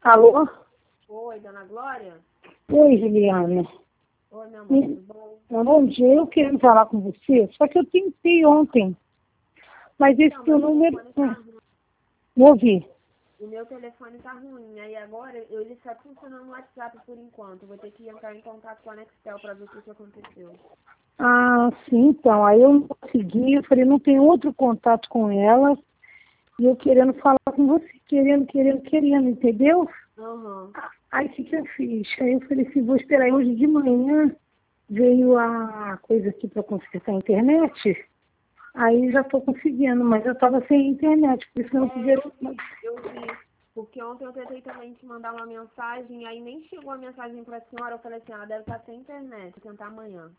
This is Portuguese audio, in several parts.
Alô? Oi, dona Glória? Oi, Juliana. Oi, meu amor, tudo bom? Bom dia, eu quero falar com você, só que eu tentei ontem, mas esse Não, teu meu número... telefone tá ruim. Não ouvi. O meu telefone tá ruim, aí agora ele só funciona no WhatsApp por enquanto. Vou ter que entrar em contato com a Nextel pra ver o que aconteceu. Ah, sim, então, aí eu não consegui, eu falei, não tem outro contato com ela, e eu querendo falar com você, querendo, entendeu? Aham. Aí o que que eu fiz? Aí eu falei assim, vou esperar. Aí hoje de manhã veio a coisa aqui para consertar a internet, aí já estou conseguindo, mas eu estava sem internet, por isso que eu não podia... Eu vi. Porque ontem eu tentei também te mandar uma mensagem, aí nem chegou a mensagem pra senhora. Eu falei assim, ela deve estar sem internet, vou tentar amanhã.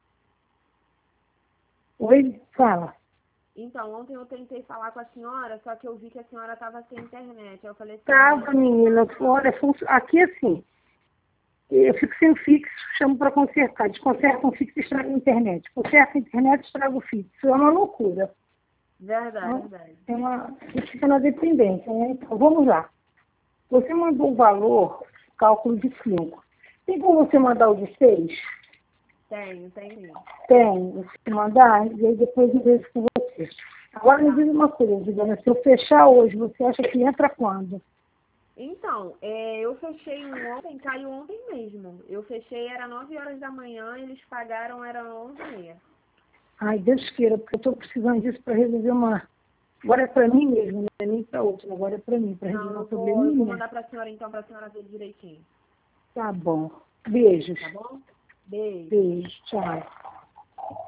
Oi, fala. Então, ontem eu tentei falar com a senhora, só que eu vi que a senhora estava sem internet. Aí eu falei assim, Tava, menina, olha, aqui assim, eu fico sem fixo, chamo para consertar. Desconserta um fixo e estraga a internet. Conserta a internet, estraga o fixo. É uma loucura. verdade, verdade. Você fica na dependência, né? Então, vamos lá. Você mandou o valor, cálculo de 5. Tem como você mandar o de 6? Tenho sim. Tem. Você mandar, e aí depois eu vejo com você. Agora me diz uma coisa, Juliana, se eu fechar hoje, você acha que entra quando? Então, eu fechei ontem, caiu ontem mesmo. Eu fechei, era 9 horas da manhã, eles pagaram, era 11h30. Ai, Deus queira, porque eu estou precisando disso para resolver uma... Agora é para mim mesmo, não é nem para outro, agora é para mim, para resolver Não, um eu vou probleminha. mandar pra senhora então, pra senhora ver direitinho. Tá bom. Beijos. Tá bom? Beijo. Beijo. Tchau.